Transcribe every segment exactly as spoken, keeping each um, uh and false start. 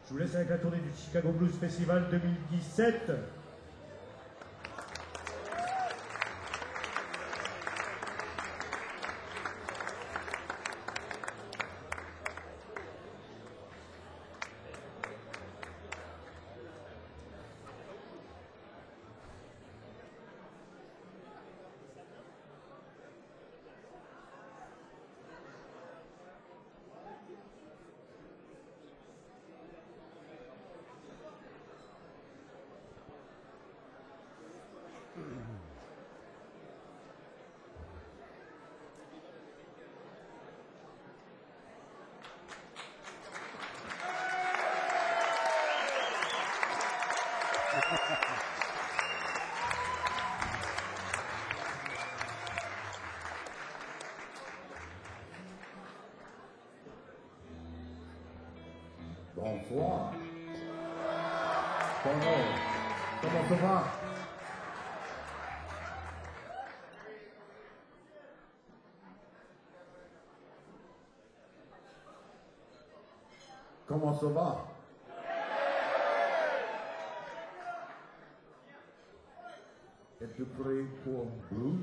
Je vous laisse avec la tournée du Chicago Blues Festival deux mille dix-sept. Bonsoir. Bonjour. Comment ça va? Comment ça va? Es-tu prêt pour blues?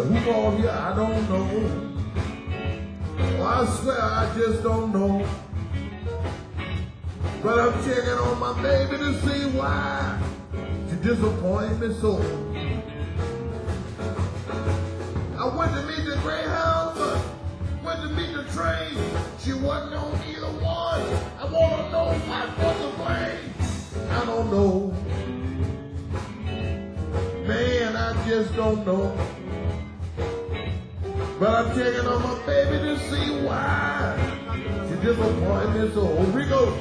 who all here, I don't know. Oh, I swear I just don't know. But I'm checking on my baby to see why she disappointed me so. I went to meet the Greyhound, but went to meet the train. She wasn't on either one. I want to know what was the blame. I don't know. Man, I just don't know. But I'm checking on my baby to see why she disappointed me so. Here we go.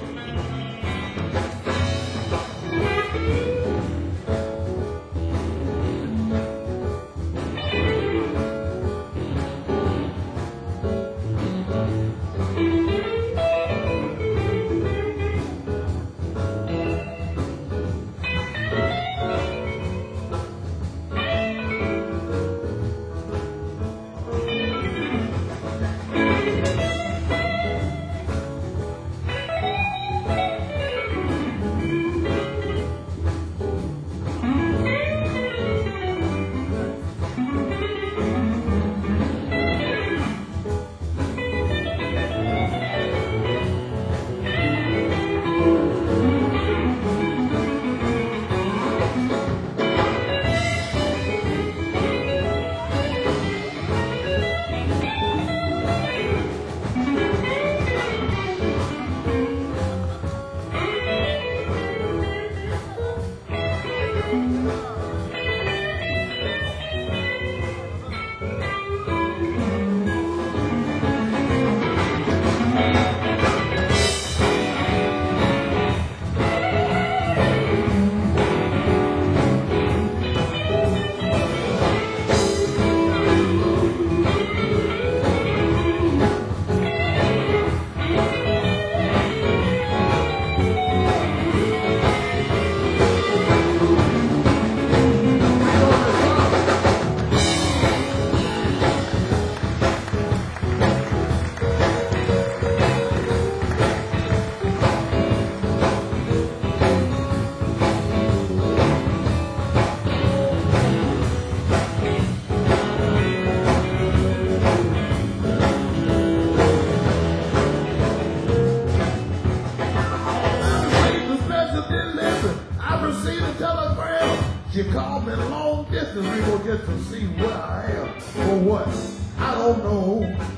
She called me long distance, we go just to see where I am. For what? I don't know.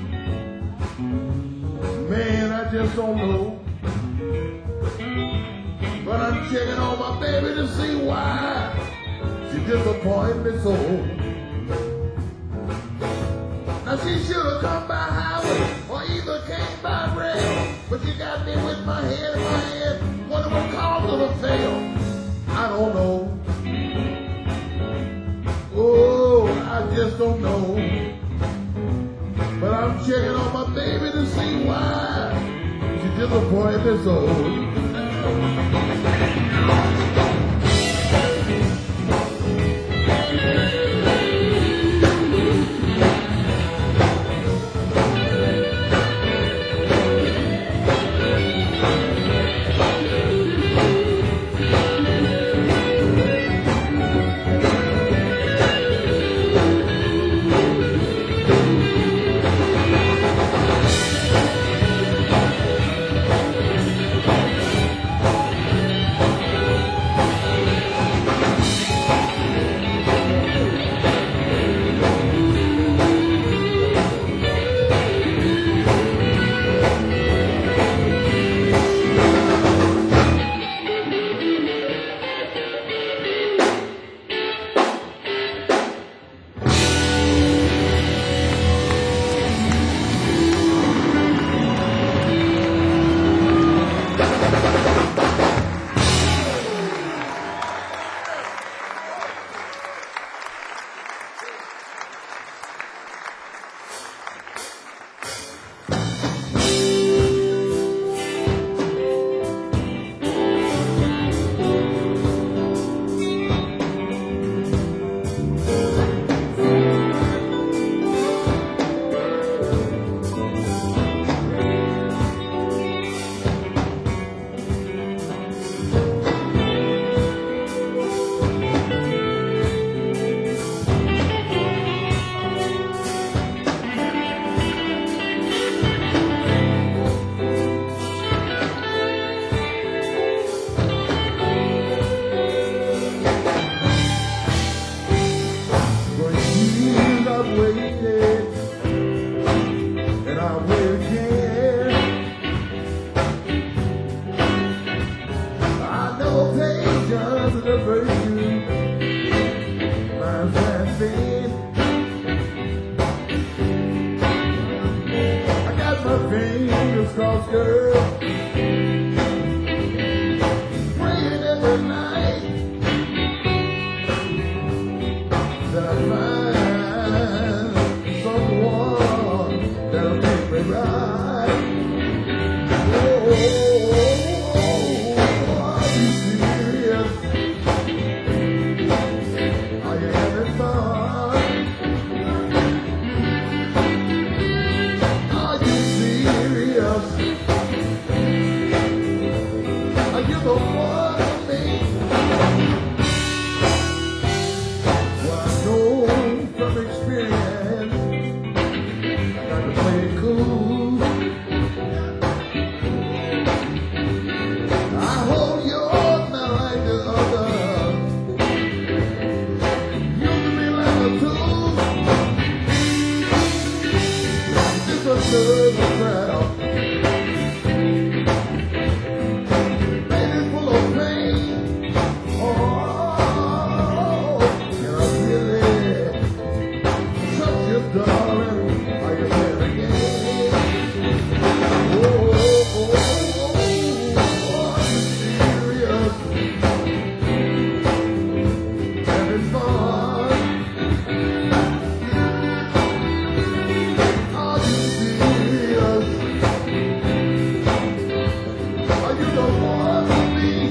Man, I just don't know. But I'm checking on my baby to see why she disappointed me so. Now she should have come by highway or either came by rail. But you got me with my head in my head, wonder what caused her to fail. I don't know. Oh, I just don't know. But I'm checking on my baby to see why she disappointed me so. crisscross girl, praying every night that I find someone that'll make me right. Oh, are you serious? Are you having fun? Are you serious? Are you the one for me? Well, I know from experience I got to play it cool. I hold yours not like the other. Using me like a tool. It's a nervous crowd. Baby full of pain. Oh, can I really touch you, darling? Are you there again? Oh, oh, oh, oh, are you serious? Having fun? Are you serious? Are you the one for me?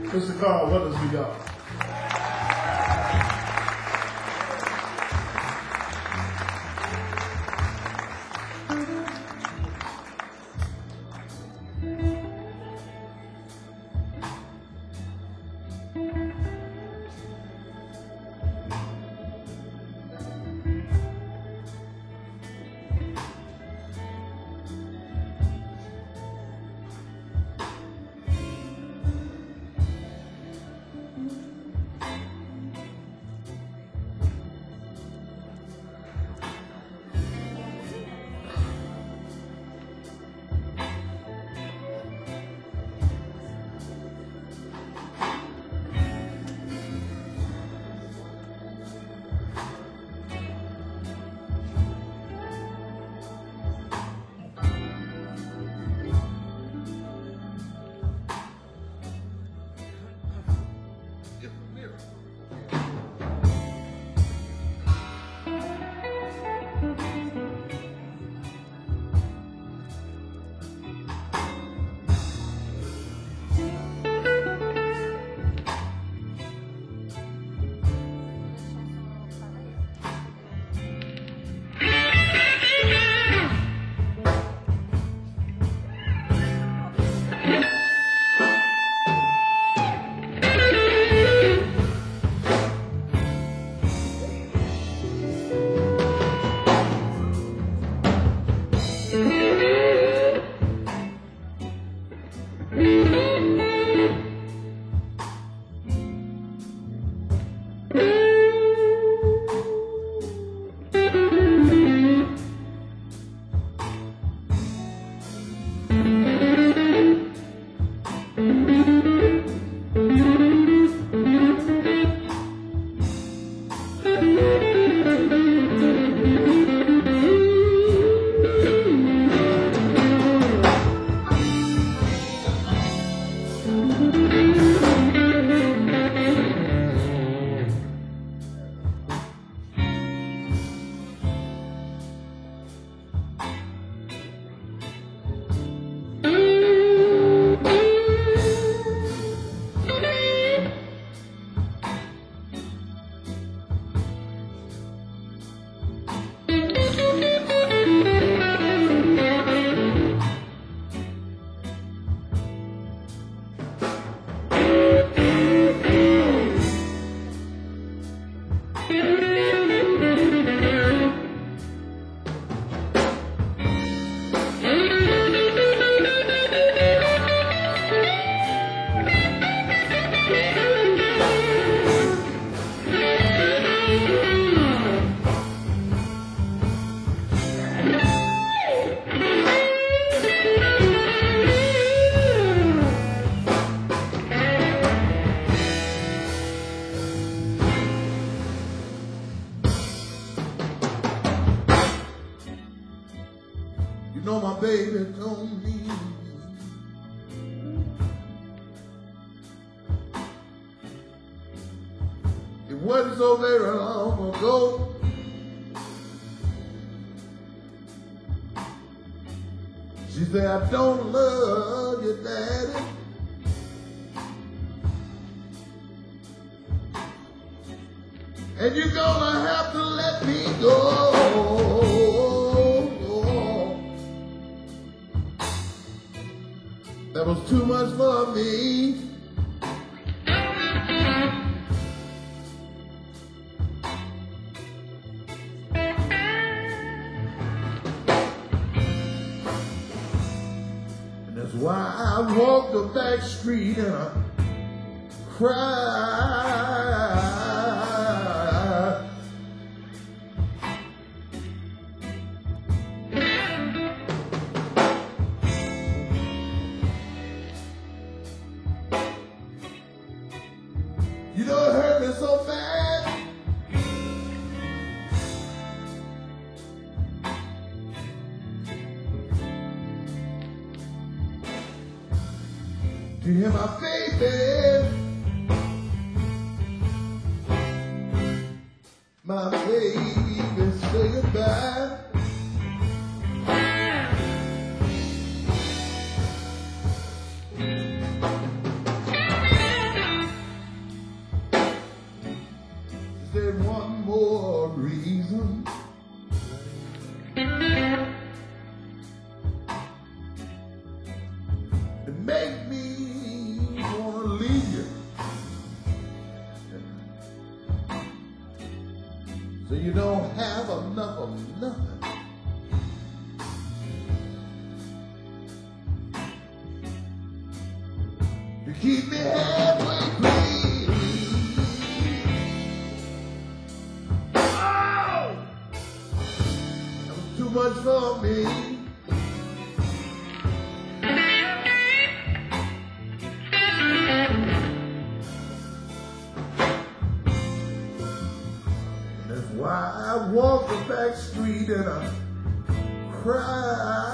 Mister Carl Weathers, we got. You know my baby told me it wasn't so very long ago. She said, I don't love you, Daddy. And you're gonna have to let me go. That was too much for me. And that's why I walk the back street and I cry. You know it hurt me so bad. To hear my baby, my baby say goodbye. So you don't have enough of nothing. To keep me halfway clean. Oh! That was too much for me. Why I walk the back street and I cry.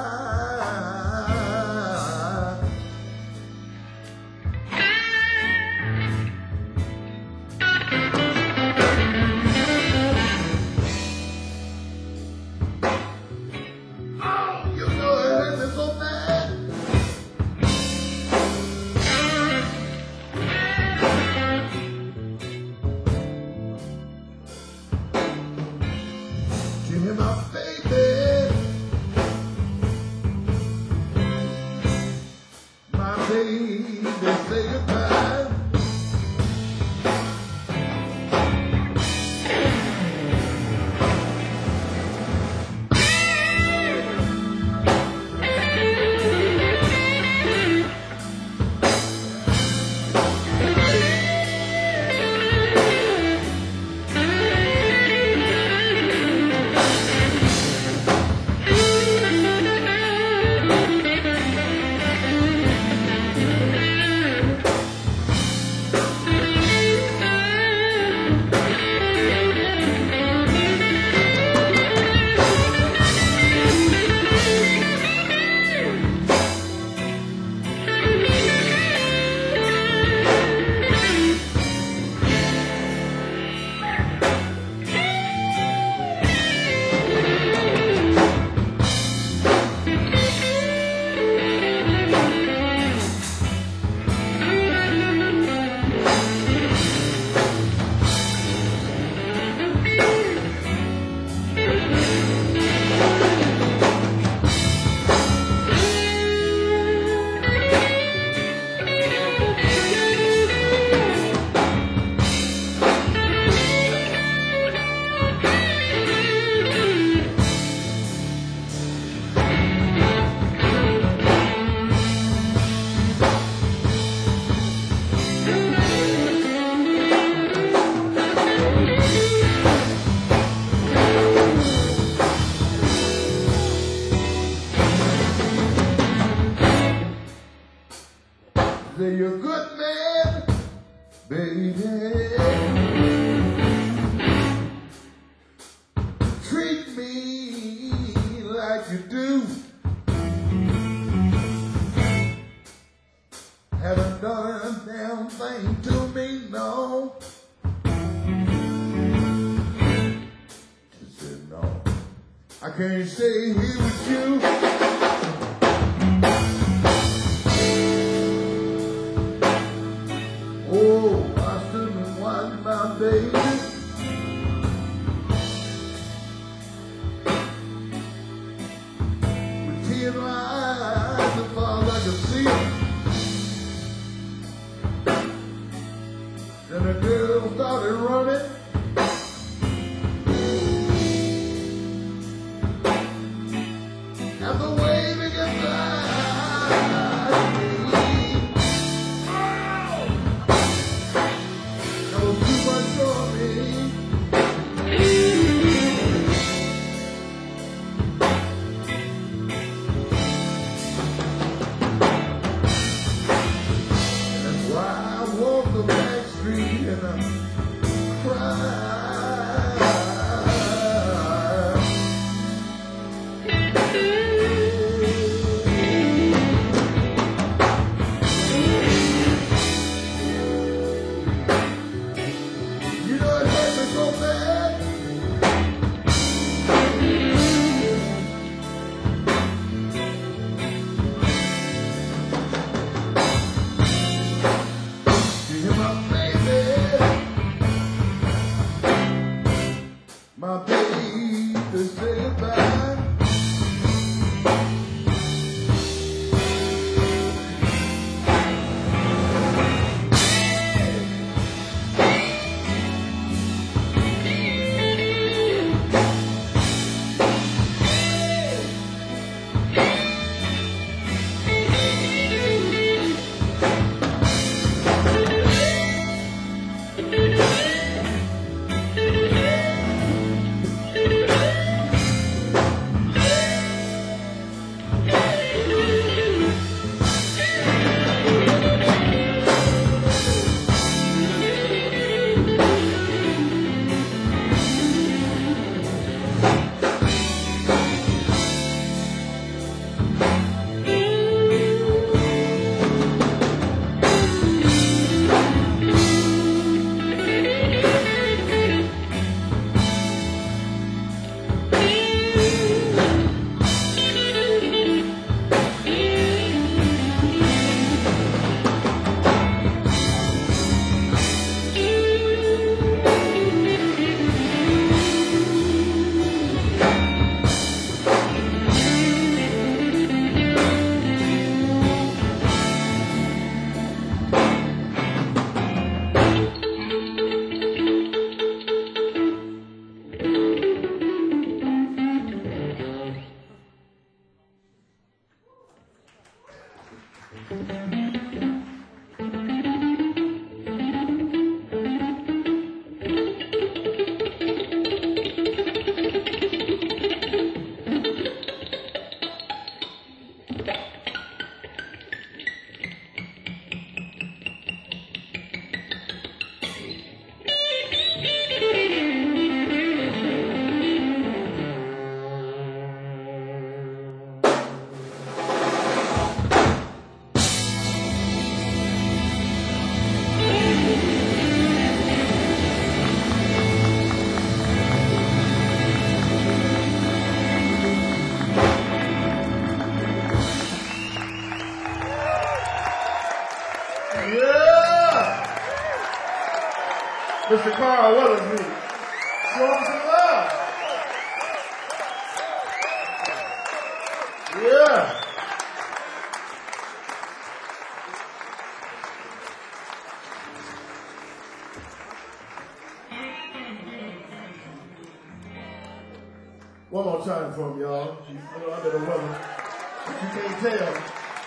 Oh, you know it hurt me so bad. You hear my baby, my baby, say goodbye. Say you're a good man, baby. Treat me like you do. Haven't done a damn thing to me, no. Just said no. I can't stay here with you. Oh, I stood and watched my baby. With tears in my eyes, as far as I could see. Then the girl started running. And the waving goodbye. Mister Carl Wellesley. Show him some love. Yeah. One more time for him, y'all. She's a little under the weather. But you can't tell.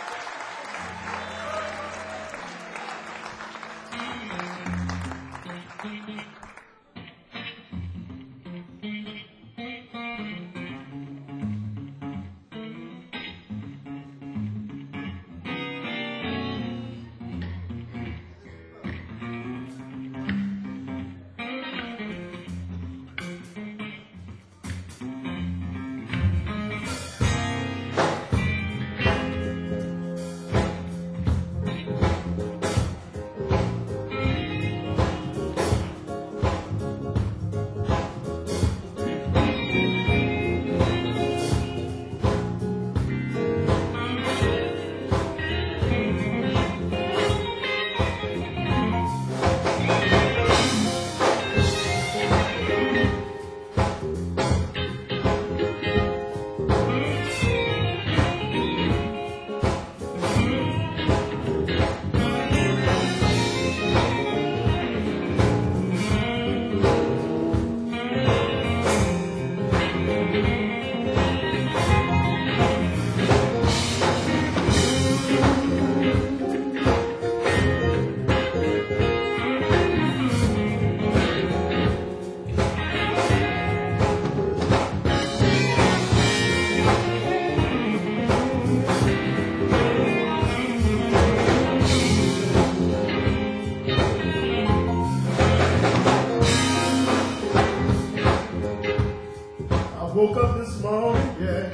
Woke up this morning, yeah,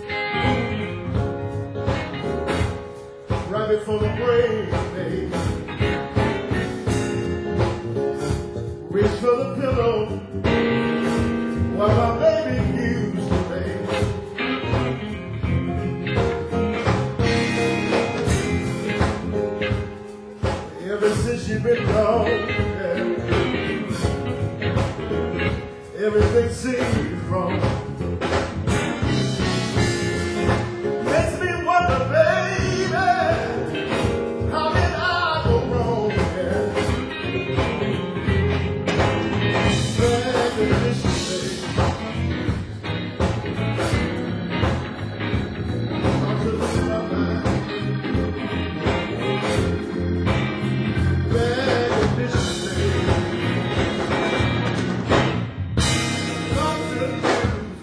right before the break of day. Reach for the pillow while my baby used to lay. Ever since you've been gone, yeah, everything seems wrong. Come to the news.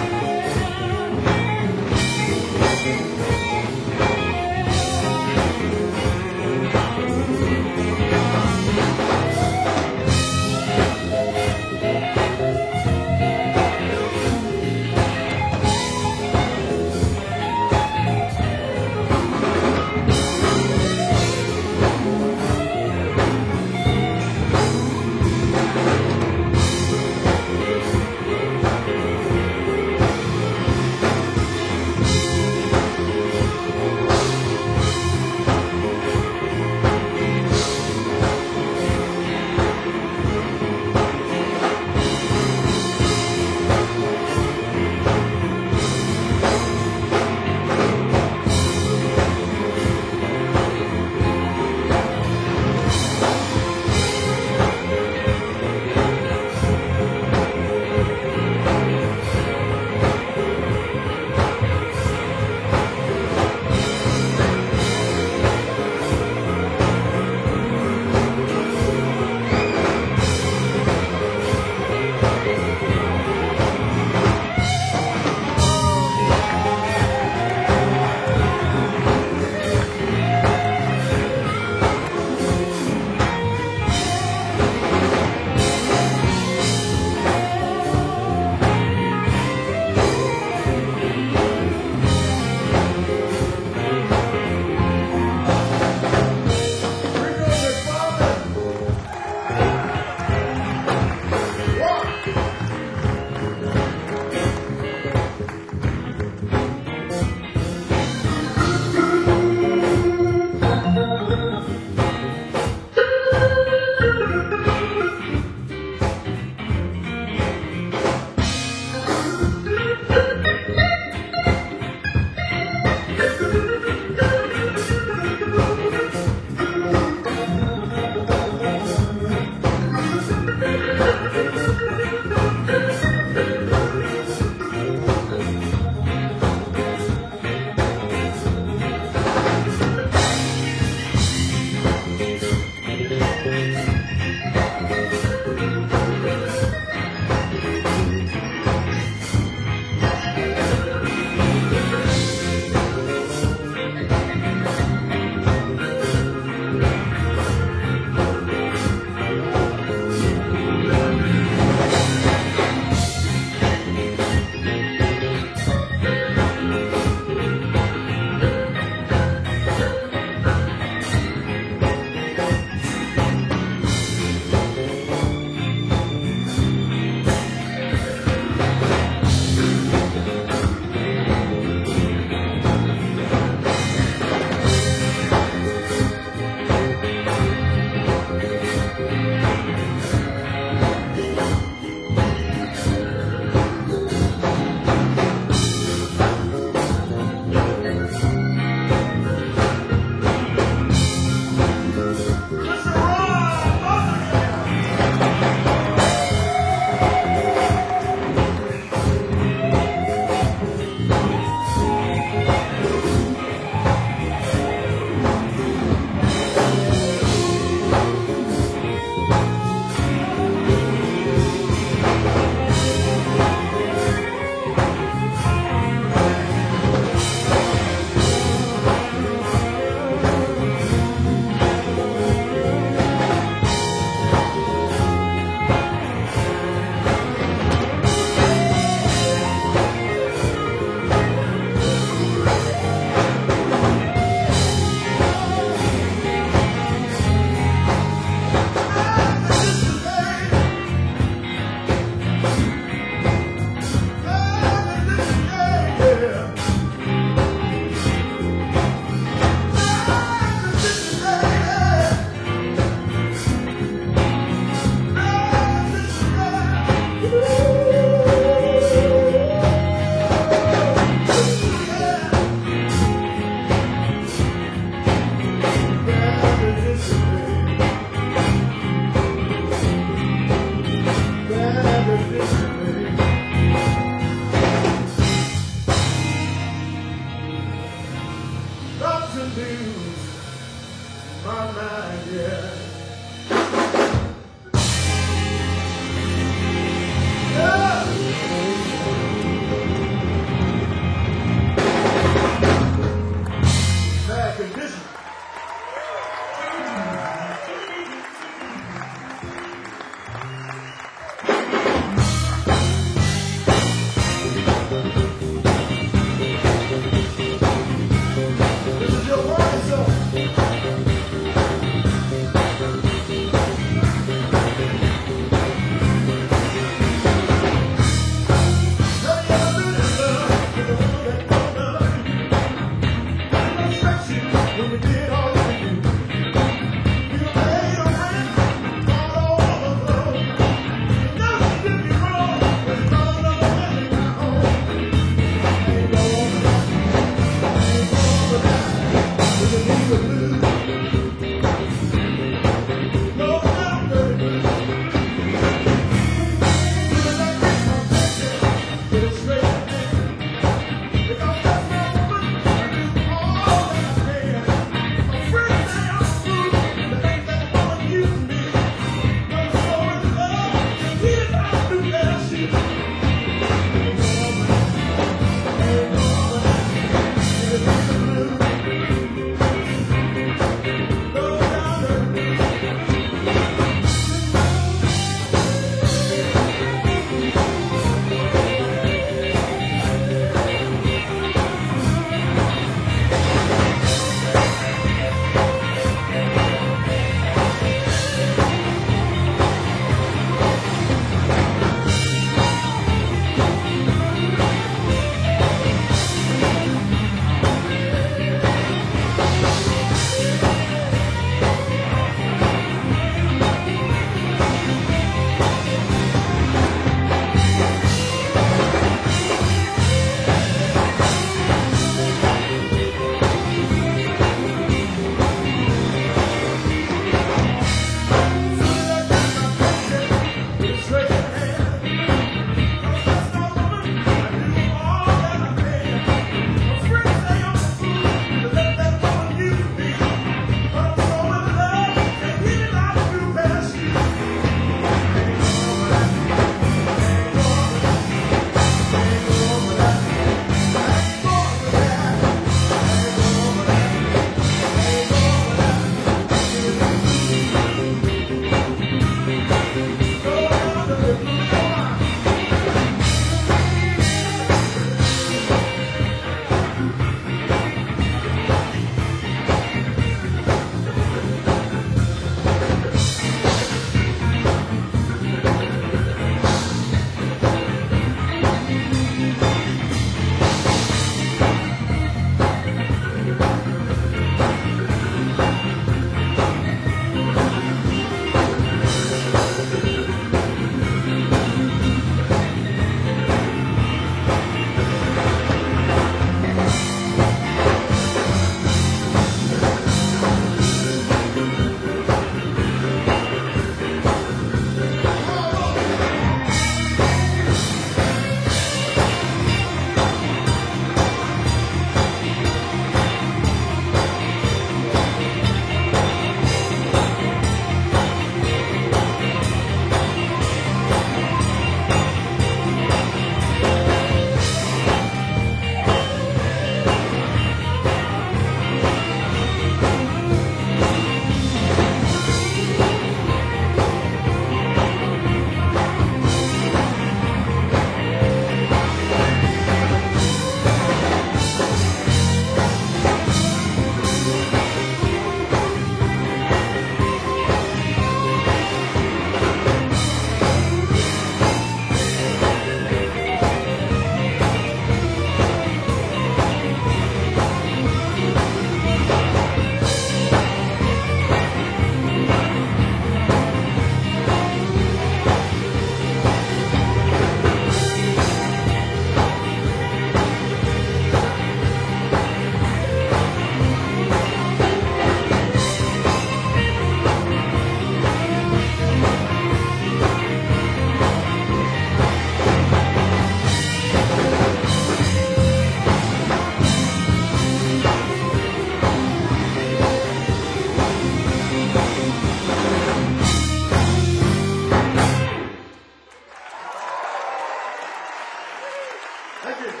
Thank you.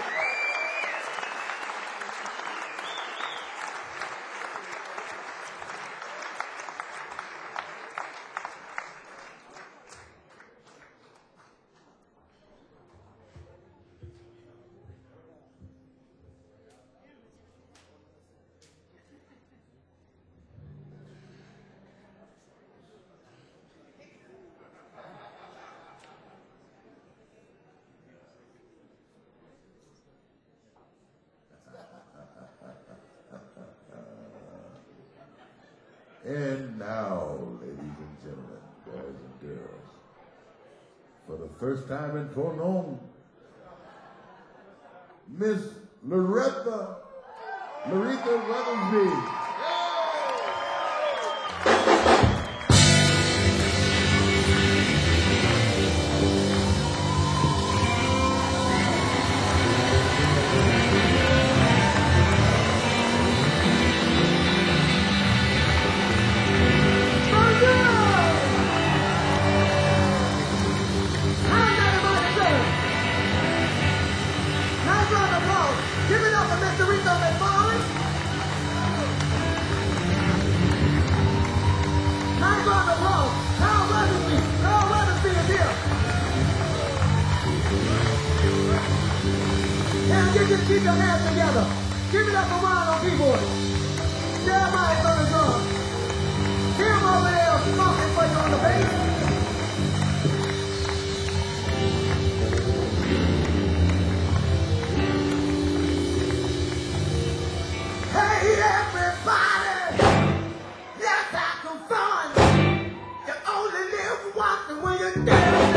And now, ladies and gentlemen, boys and girls, for the first time in Tonon, Miss Loretha, Loretha Weathersby. Give it up for Mister Rico McFarland. Nice round of applause. Carl Weathersby. Carl Weathersby is here. Now get your, keep your hands together. Give it up for Ron on keyboard. Jeremiah's on the drum. Tim over there smoking for you on the bass. Hey everybody, let's have some fun. You only live once and when you're dead.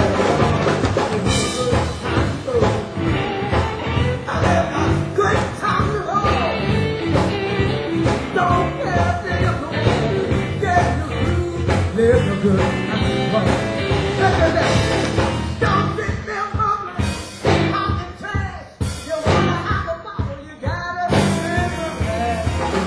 I live a good time to roll. Don't care if you're cool. Get the groove. Live a good time to roll. Look at that. Don't sit there mumbling, talking trash. You wanna have a bottle, you gotta live a bad.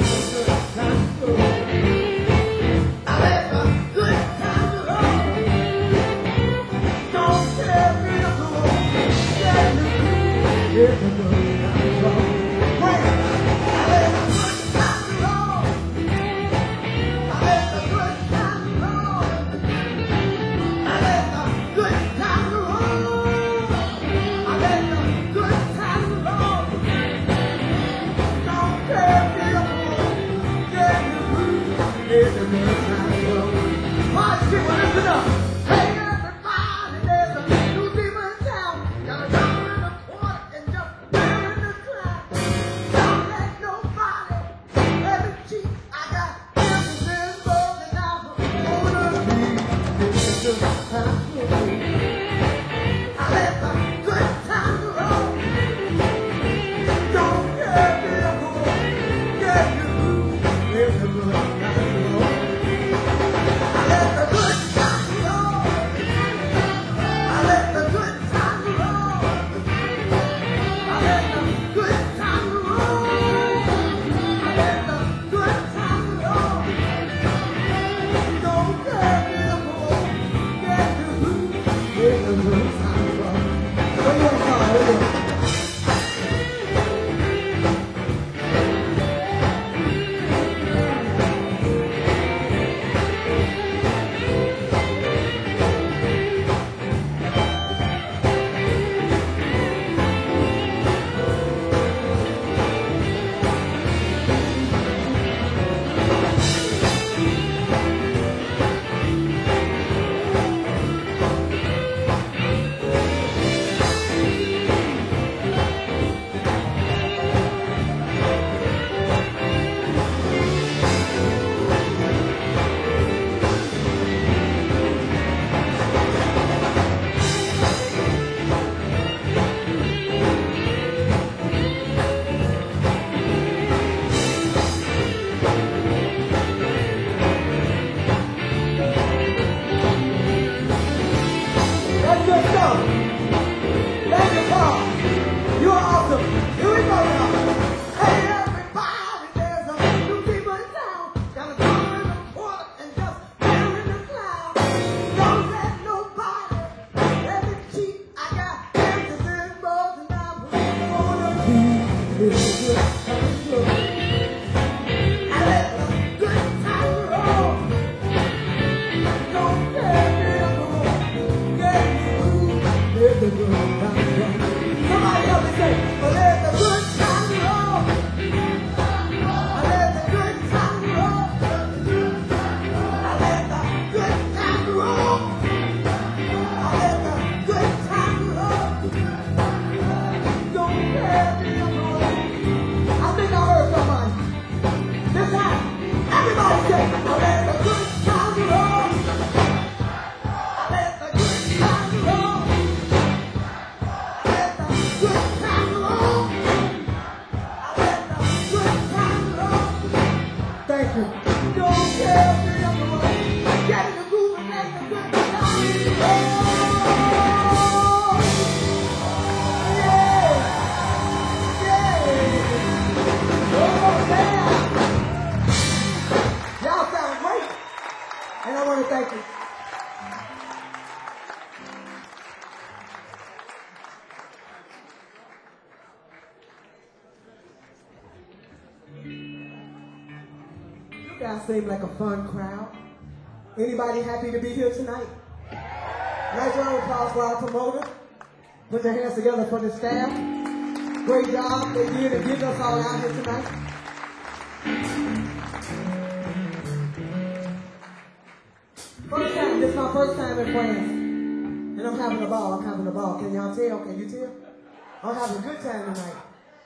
I live a good time to roll. Don't care if you're cool. Get the groove. Live a good time to roll. Hey, I live a good time to roll. I live a good time to roll. I live a good time to roll. I live a good time to roll. Don't care if you're cool. Get the groove. Live a good time to roll. March people, listen up. Hey everybody, there's a new people in town. Got a dollar and a quarter and just living in the cloud. Don't let nobody Seem like a fun crowd. Anybody happy to be here tonight? Nice round of applause for our promoter. Put your hands together for the staff. Great job they did and getting us all out here tonight. First time, this is my first time in France. And I'm having a ball, I'm having a ball. Can y'all tell? Can you tell? I'm having a good time tonight.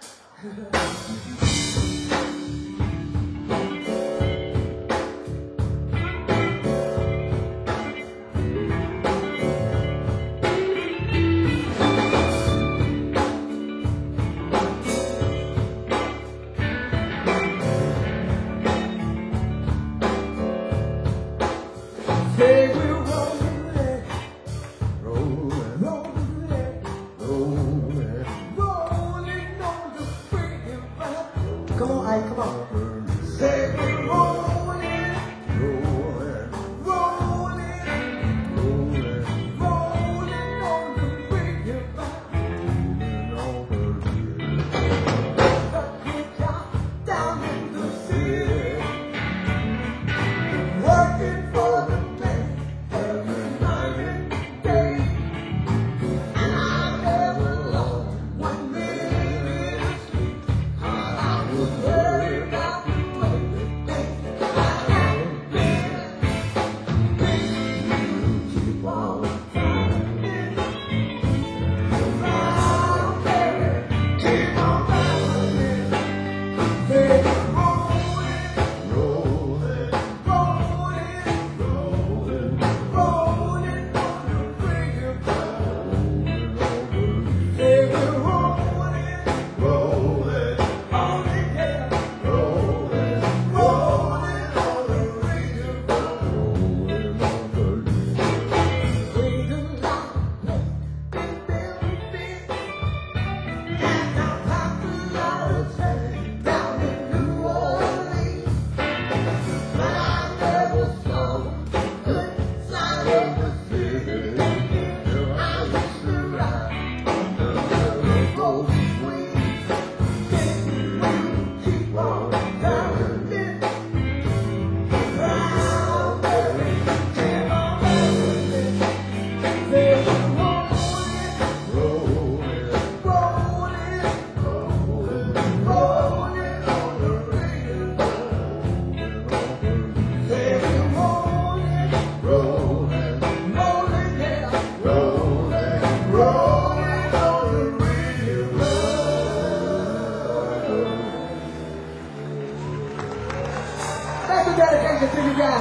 dedication to you guys.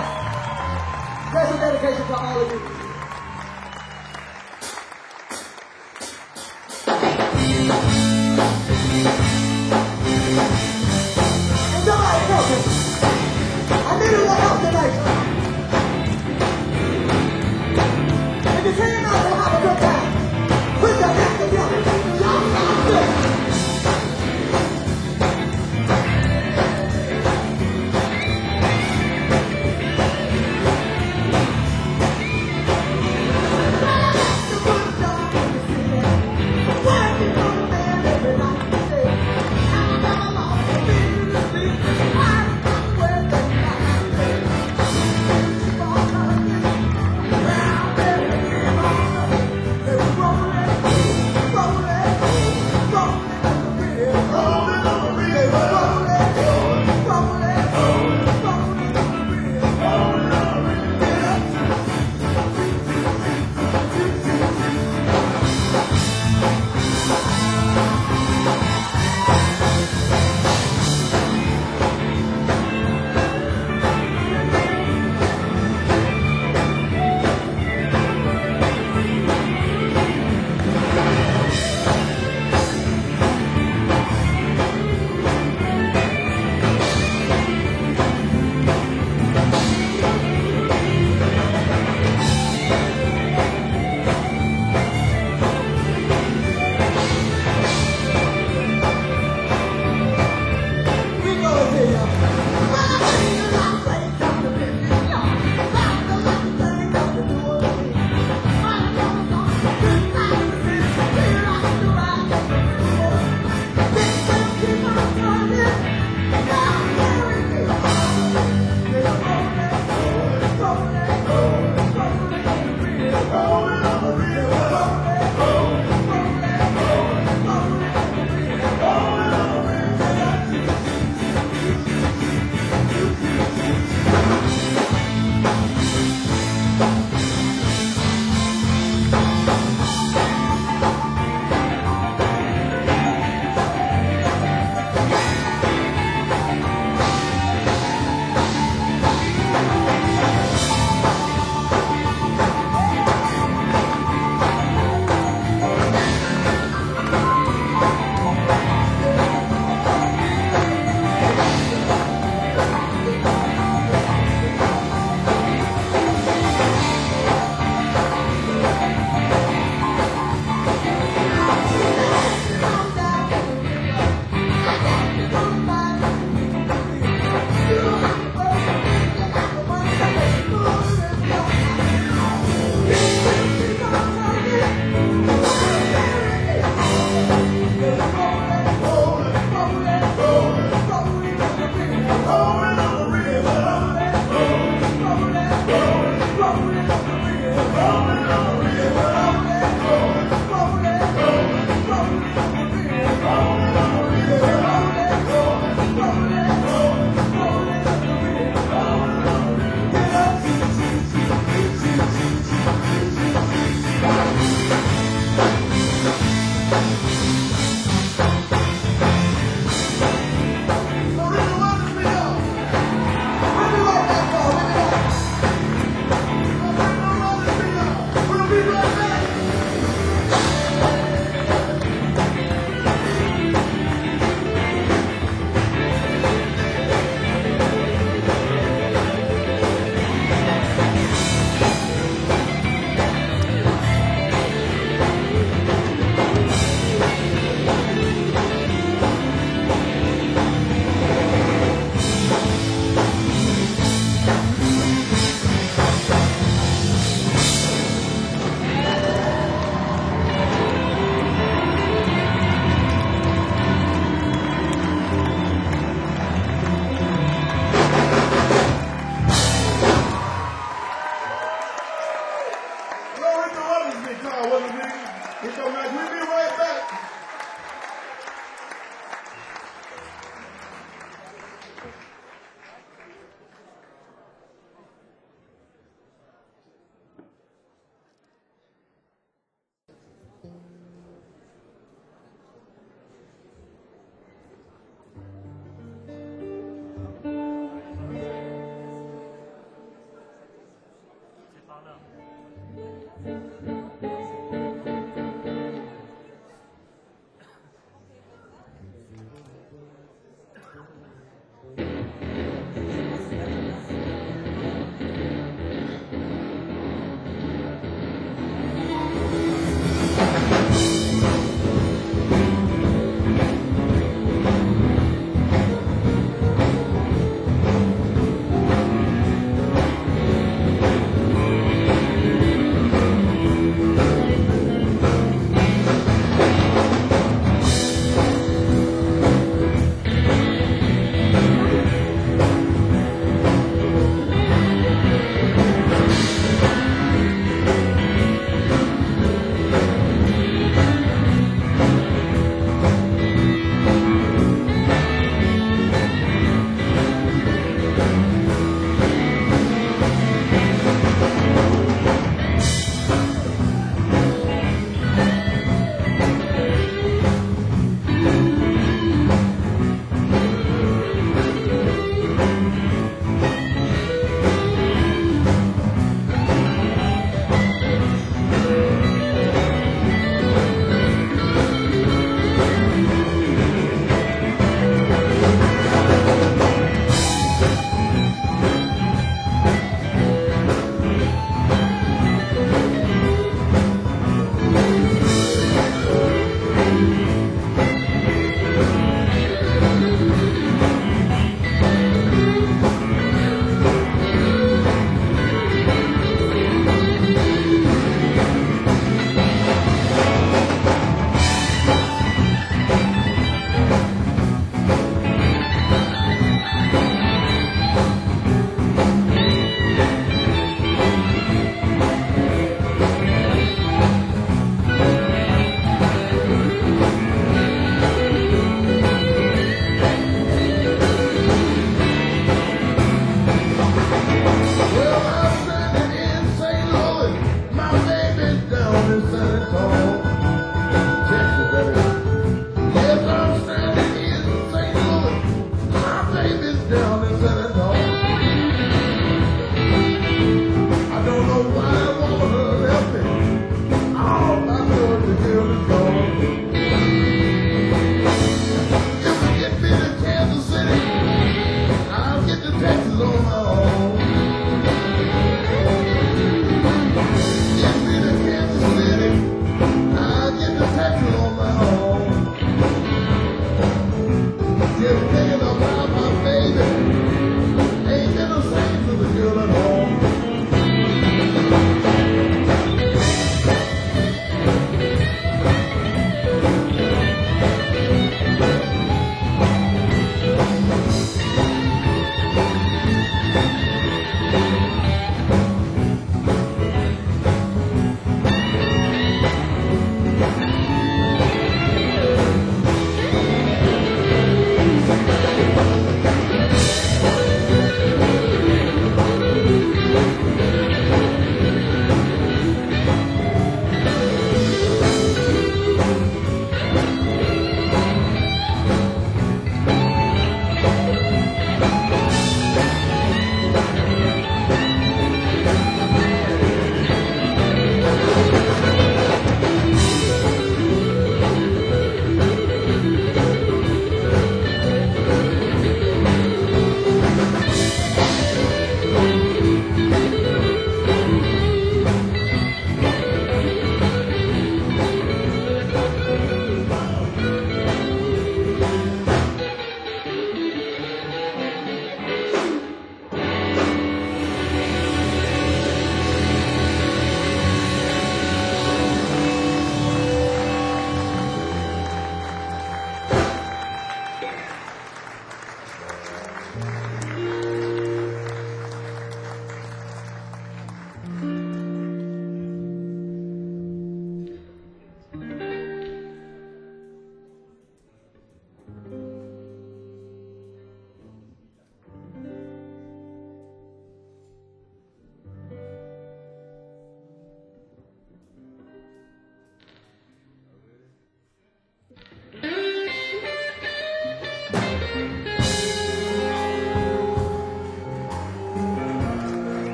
Special dedication to all of you. And somebody help me. I need a little help tonight. If you came out to have a good time, put your hands together. Y'all sound good.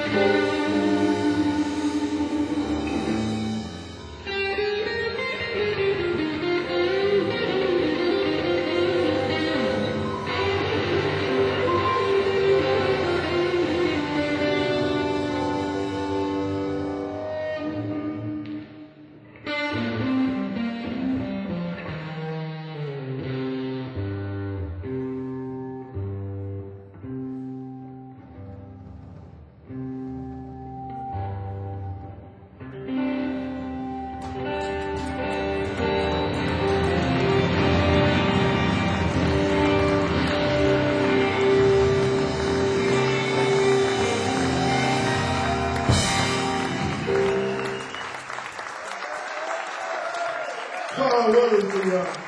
Carl Williams, the, uh,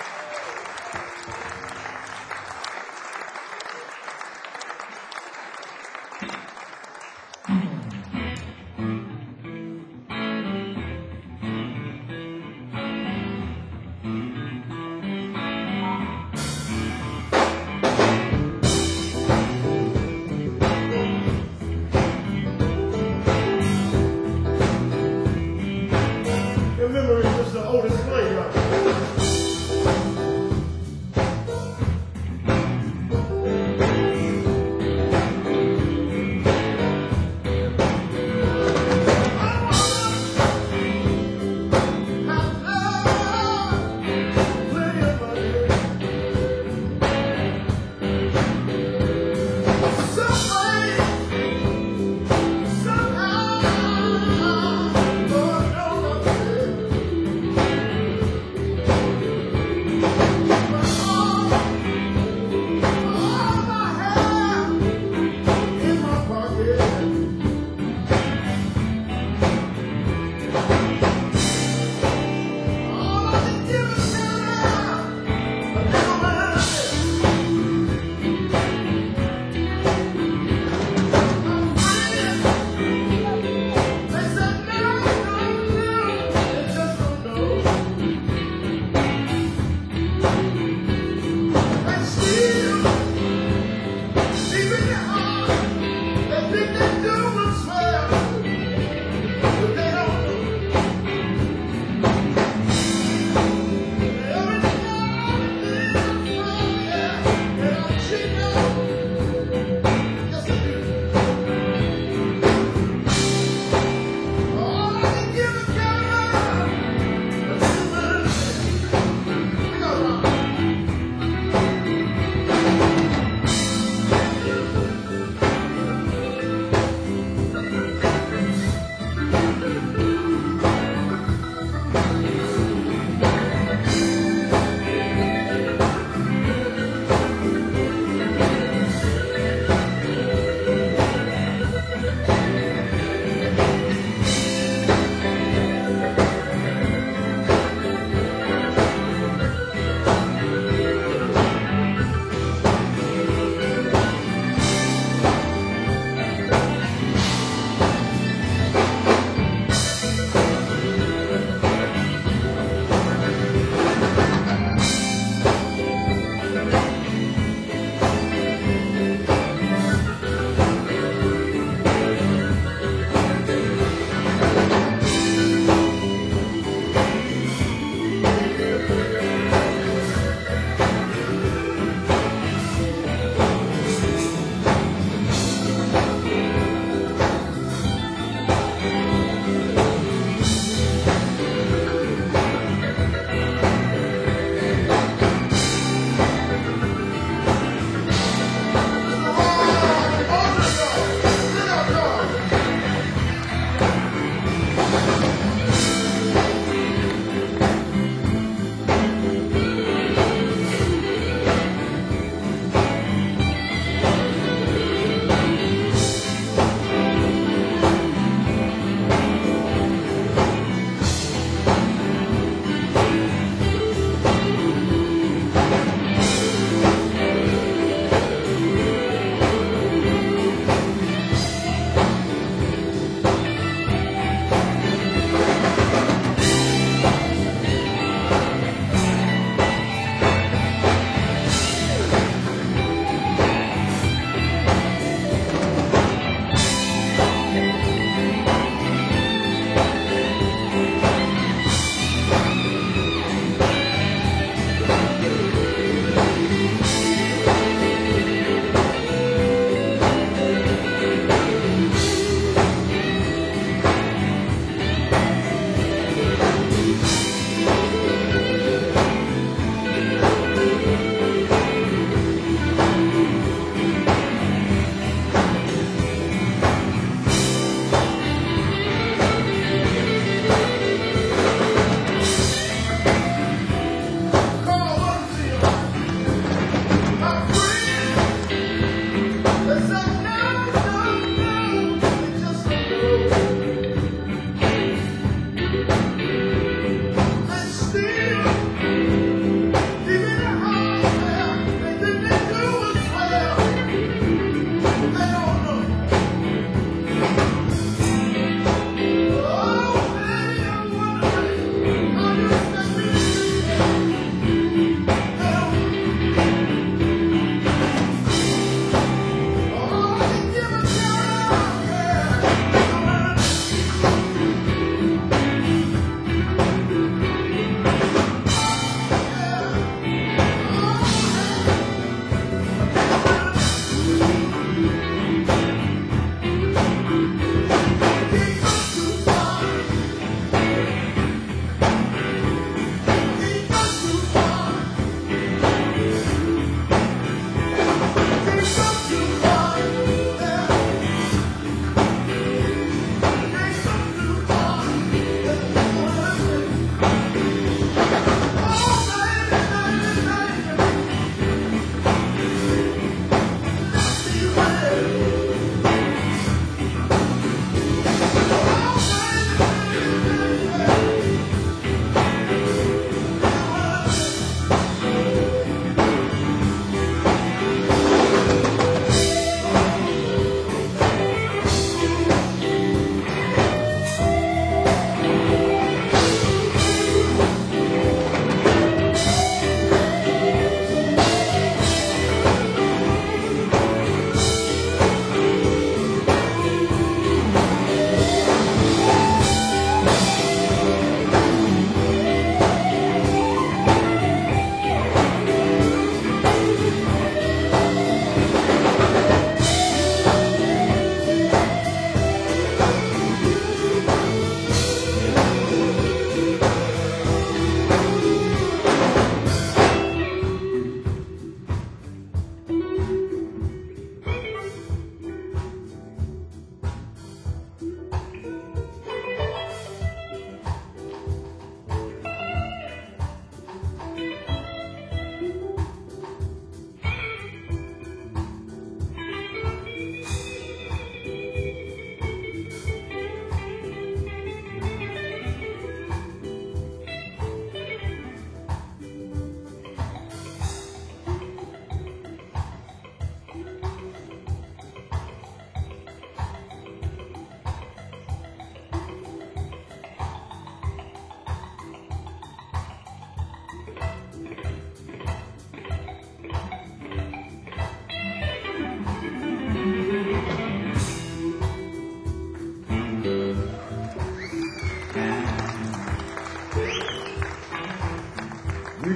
in memory of Mister Otis Clay, y'all.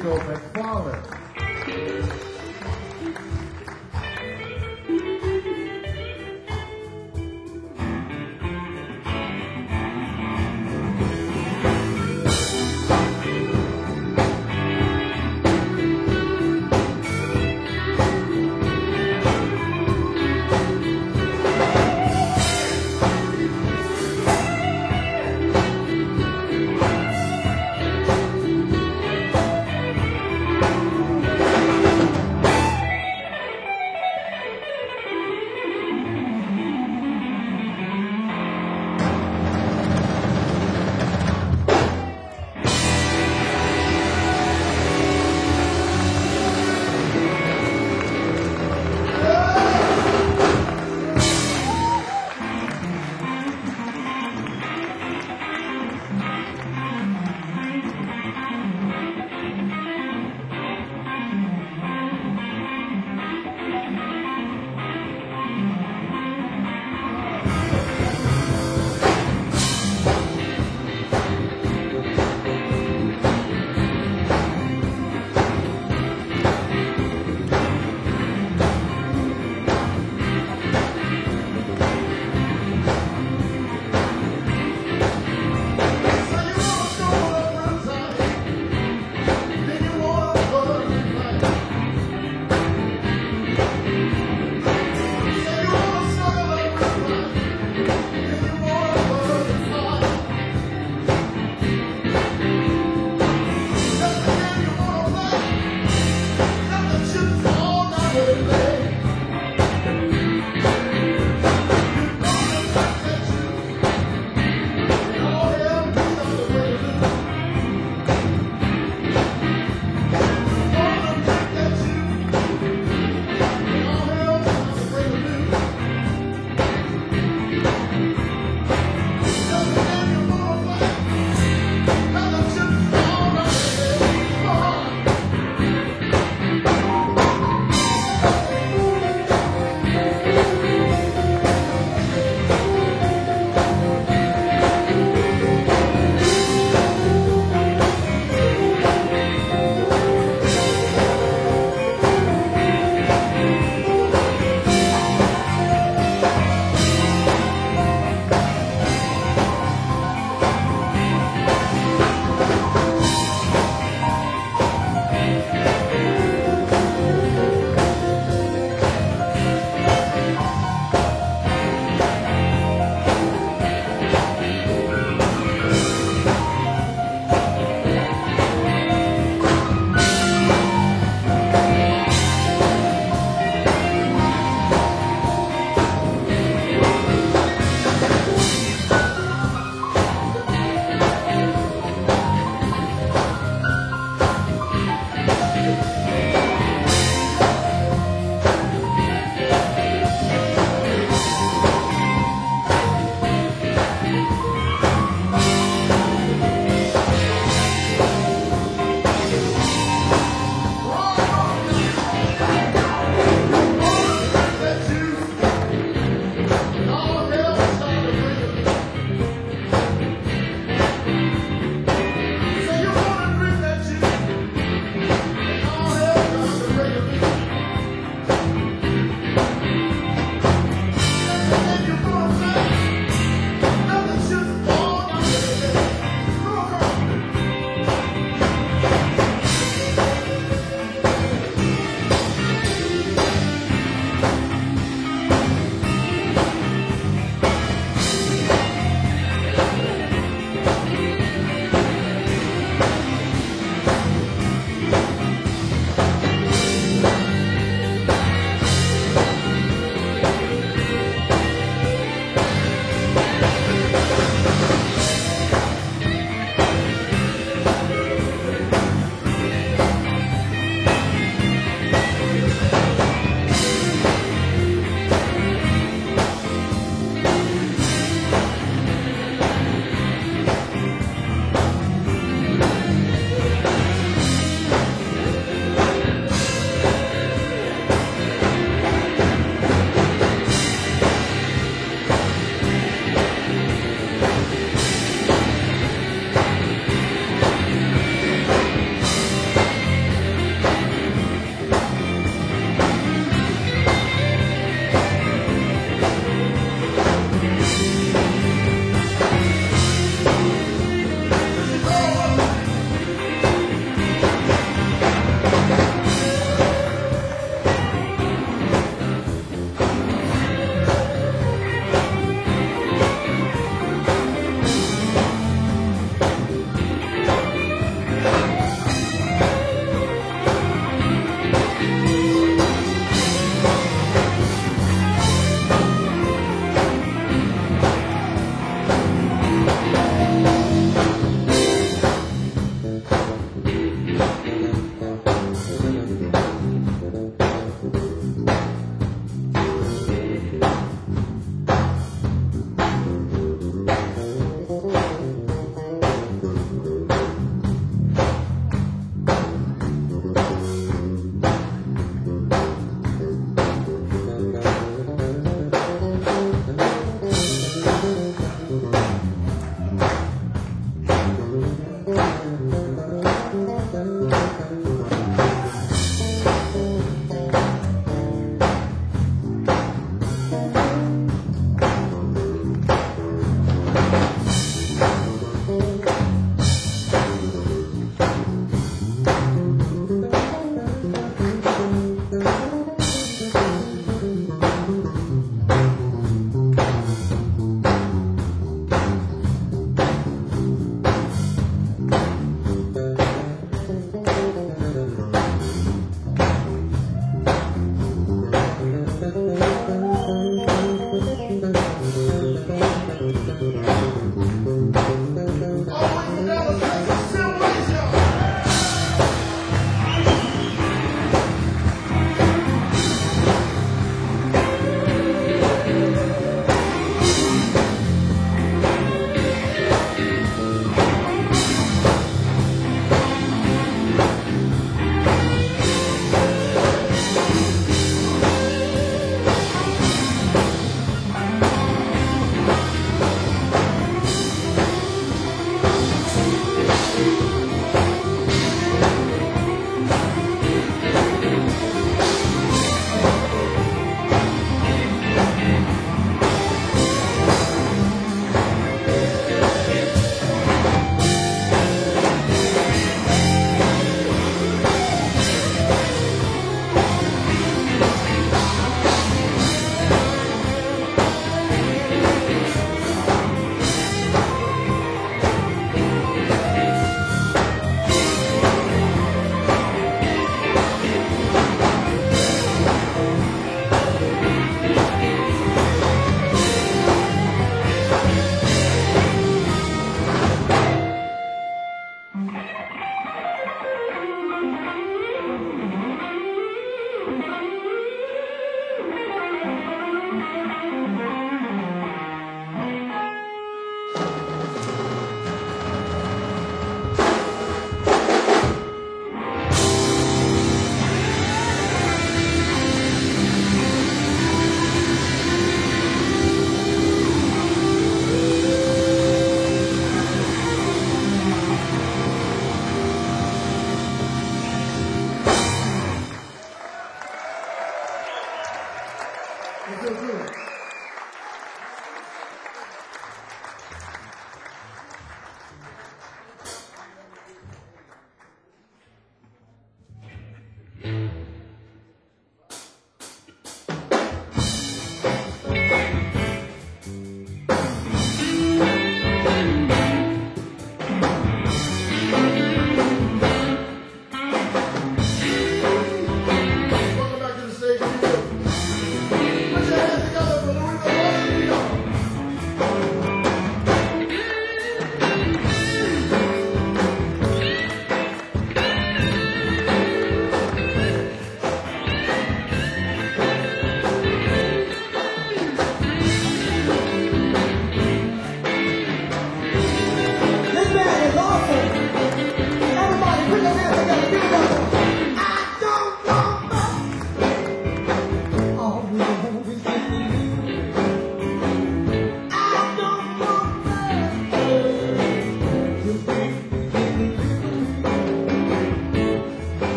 Rachel McFarland.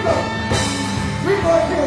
go. We go again.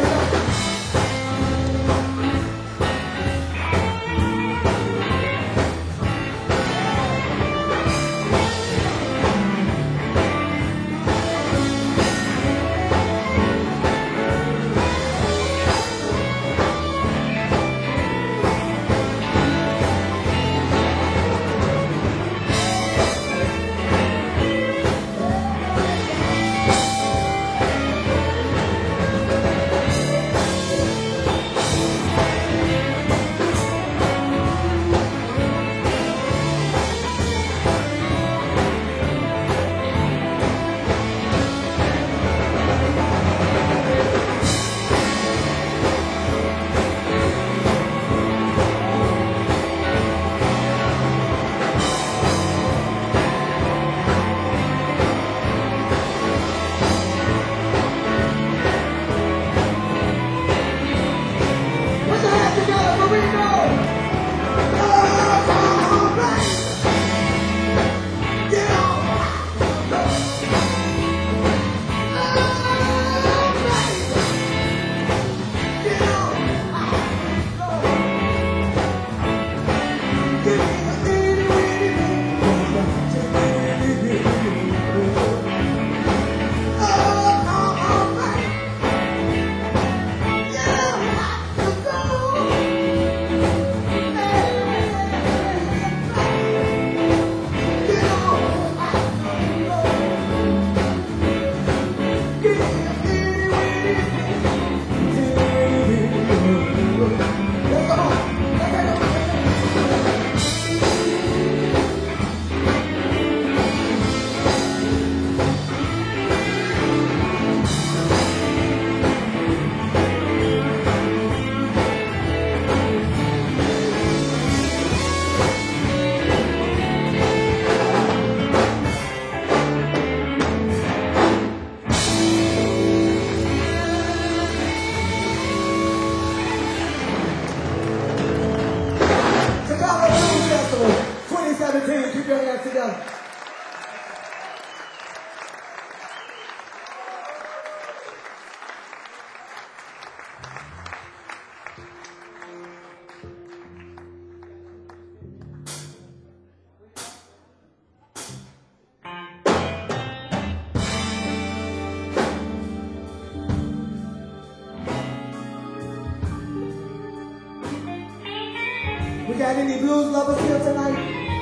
We got any blues lovers here tonight?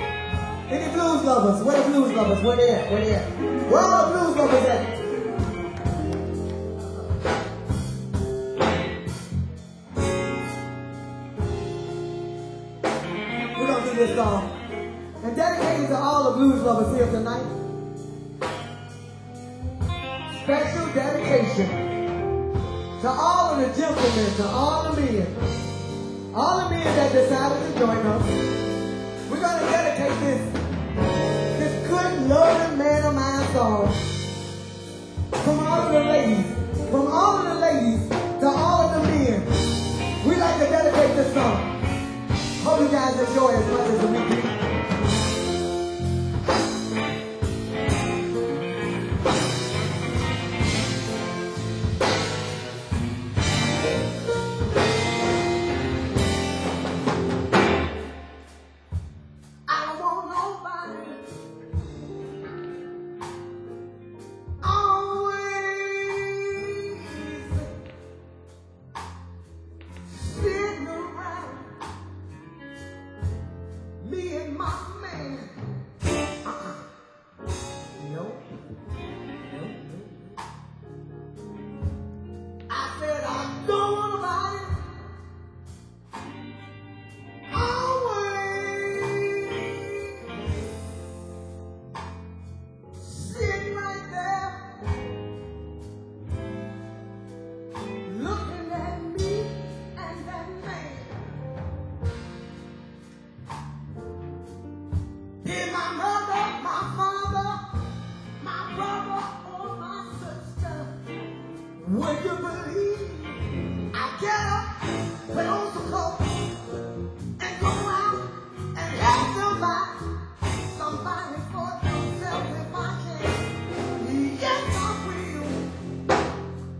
Any blues lovers? Where the blues lovers? Where they at? Where they at? Where all the blues lovers at? We're gonna do this song. And dedicated to all the blues lovers here tonight. Special dedication to all of the gentlemen, to all the men. All the men that decided to join us, we're going to dedicate this, this good, loving man of mine song from all of the ladies, from all of the ladies to all of the men. We like to dedicate this song. Hope you guys enjoy as much as we do. Would you believe I get up, put on some clothes, and go out and help somebody, somebody for themselves if I can. Yes, I will.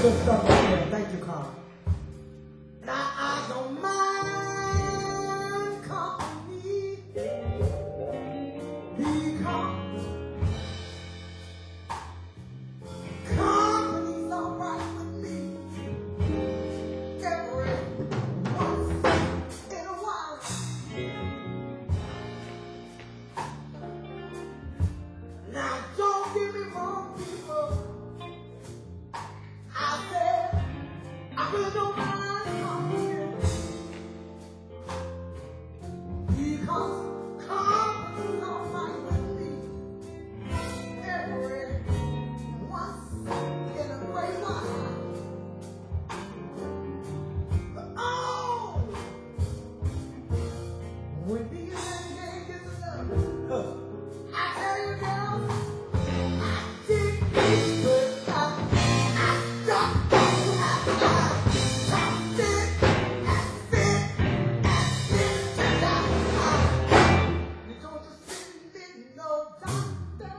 good stuff right there. Thank you, Carl. Now I don't mind company because company's alright with me every once in a while. Now don't get me wrong, people. I said I really don't mind company because company's alright with me every once in a great while. But oh, when these men can't get enough, huh, I tell you now, I did good. I, I got something, I fit, I fit, and out. You don't just need no doctor.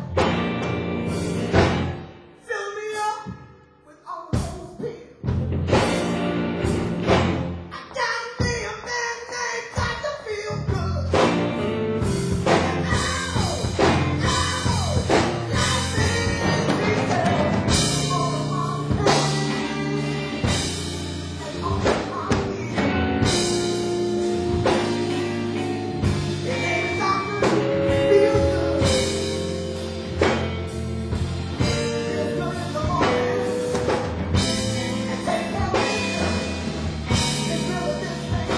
Fill me up with all those pills. I got me a man named Doctor Feel Good. Ow, ow, nothing he said for my pain and all my fears. His name is Doctor Feel Good. Feel good in the morning and take care of yourself. It's really this thing.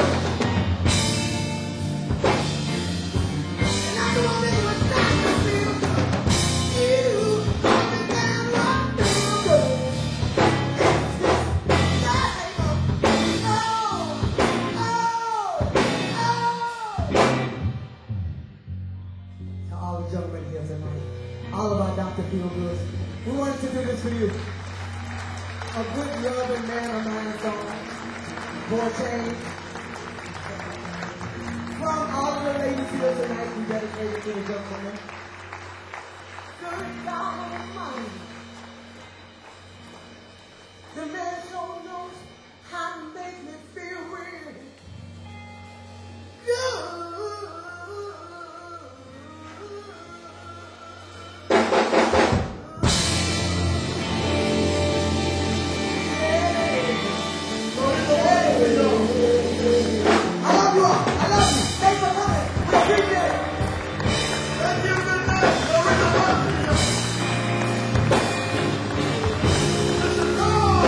And I know that it was Doctor Feel Good. You understand what feel good. It's this type of oh, oh, oh. To all the gentlemen here tonight, all of our Doctor Feel Goods, we wanted to do this for you. A good loving man of mine song for a change. From all of the ladies here tonight, we dedicated to the gentlemen. Good God Almighty. The man sure knows how to make me feel real good. I love you all. I love you. Thanks for coming. We appreciate it. Thank you. Good night. Loretta Washington. This is all.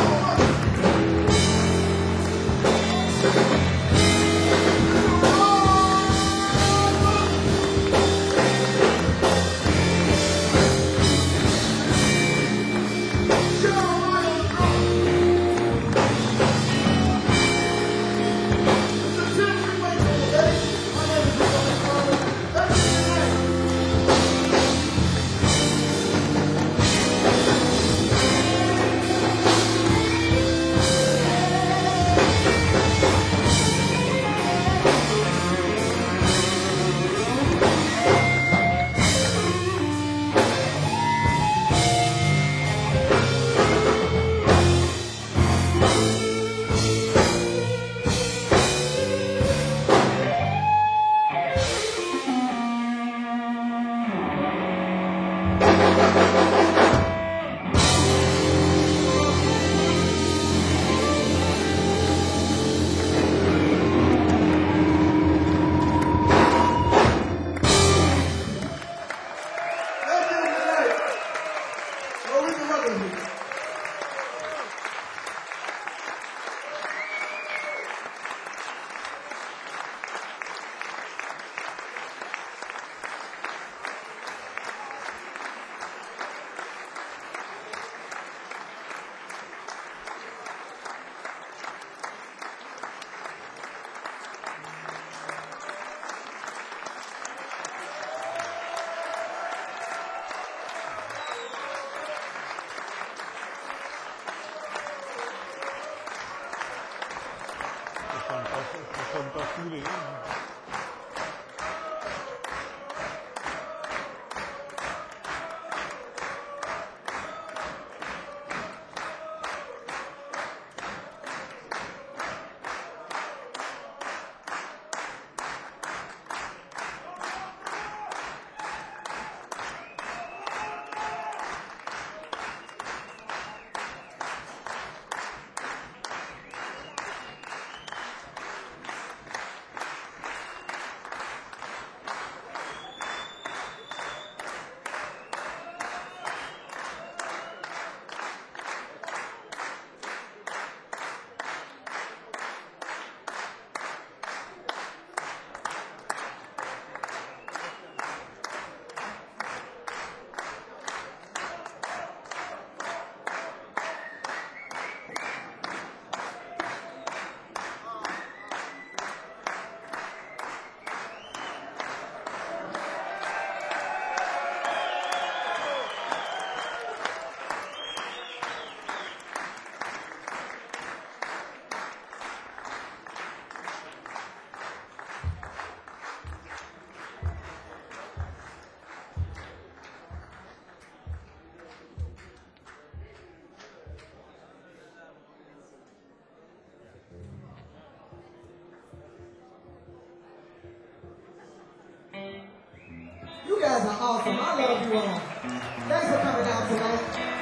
guys are awesome. I love you all. Thanks for coming out tonight.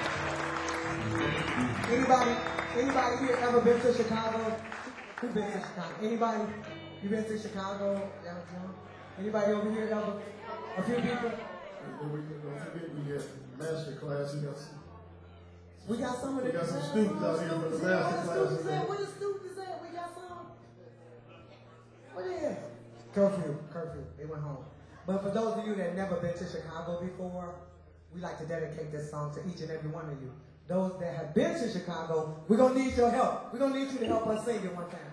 Anybody, anybody here ever been to Chicago? Who's been to Chicago? Anybody? You been to Chicago? Anybody over here ever? A few people? Don't forget we had master class. We got some, We got some of the we got some students out here for the master class. Where the students at? We got some. Where they at? Curfew, curfew. They went home. But for those of you that never been to Chicago before, we like to dedicate this song to each and every one of you. Those that have been to Chicago, we're going to need your help. We're going to need you to help us sing it one time.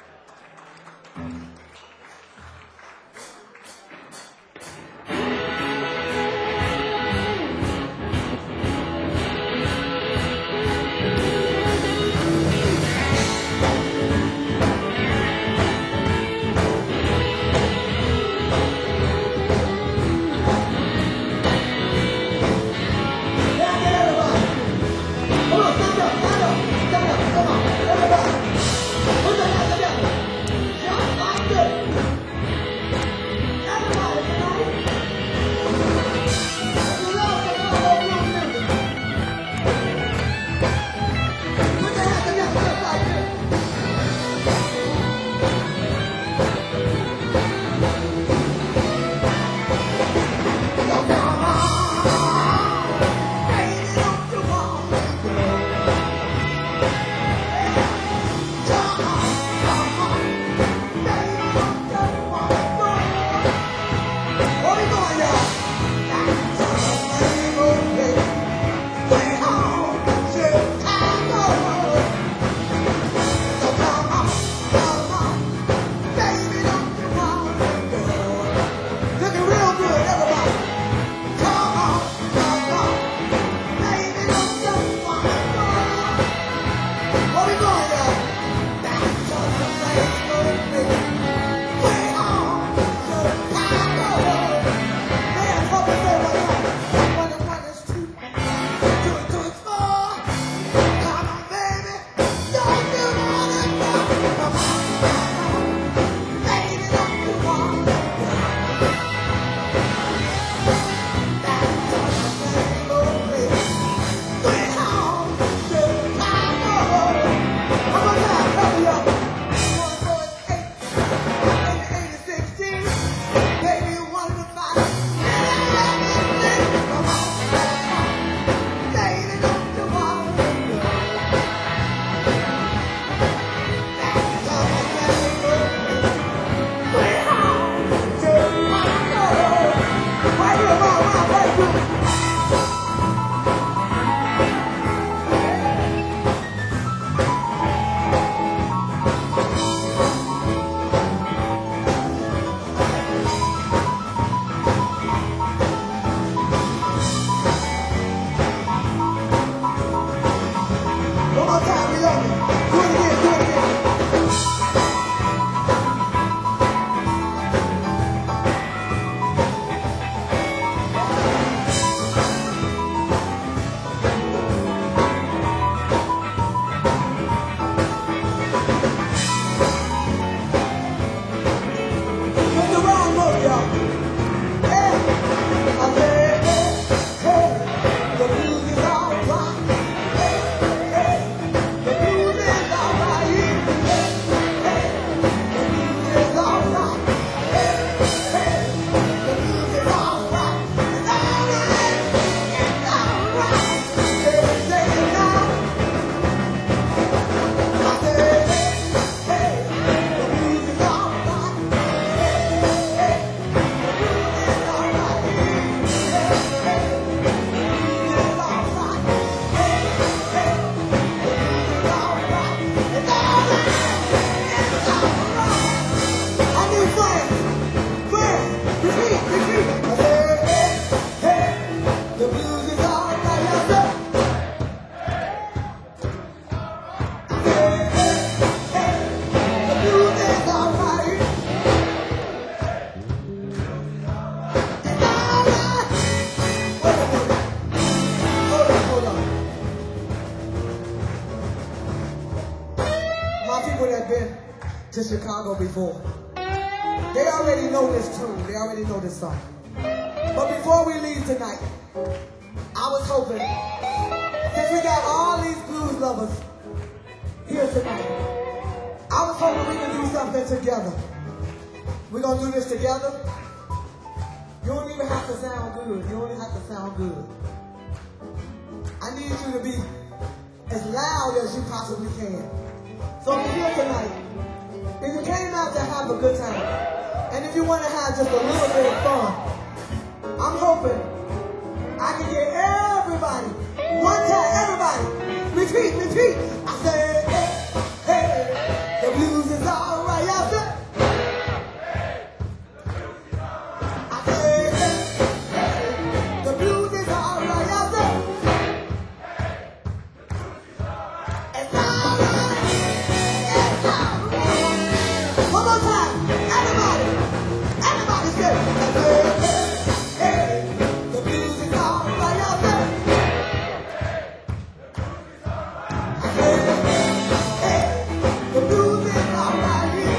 to Chicago before. They already know this tune. They already know this song. But before we leave tonight, I was hoping, since we got all these blues lovers here tonight, I was hoping we could do something together. We're going to do this together. You don't even have to sound good. You only have to sound good. I need you to be as loud as you possibly can. So if you're here tonight, if you came out to have a good time, and if you want to have just a little bit of fun, I'm hoping I can get everybody, one time, everybody, repeat, repeat. I said, hey, hey, the blues is all right, y'all said. I said, hey, hey, the blues is all right, y'all said. It's all right, it's all right. One more time, everybody, everybody say, I said, hey, hey, the blues is all right, y'all said. I said, hey, hey, the blues is all right, yeah.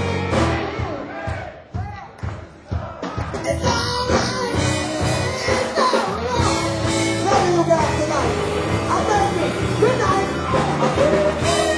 It's all right, it's all right. Love you guys tonight. I thank you. Good night. I said, hey.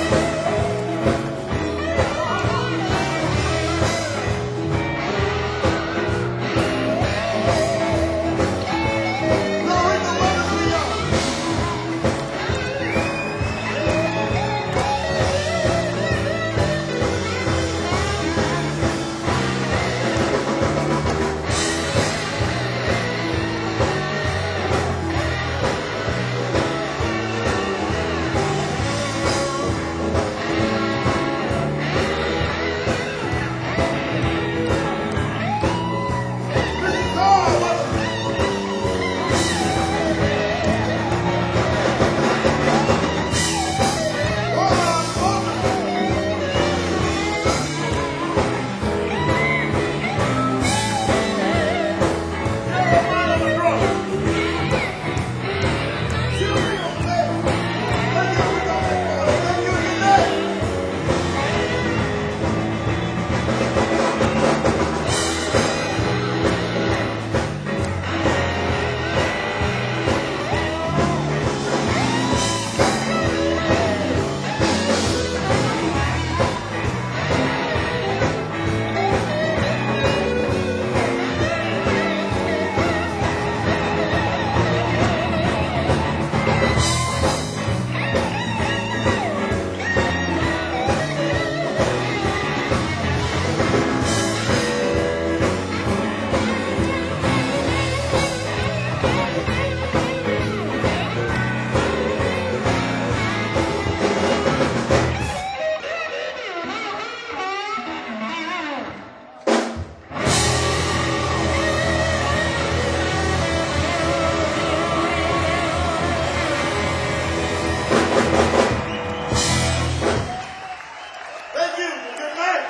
Thank you. Good night.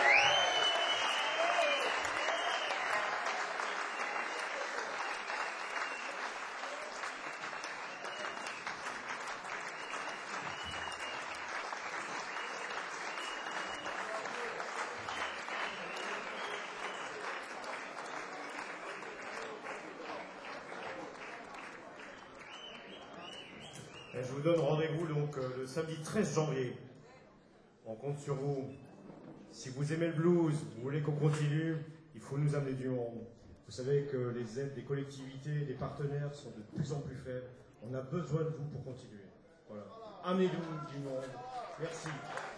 Et je vous donne rendez-vous donc euh, le samedi treize janvier. On compte sur vous. Si vous aimez le blues, vous voulez qu'on continue, il faut nous amener du monde. Vous savez que les aides des collectivités, des partenaires sont de plus en plus faibles. On a besoin de vous pour continuer. Voilà. Amenez-nous du monde. Merci.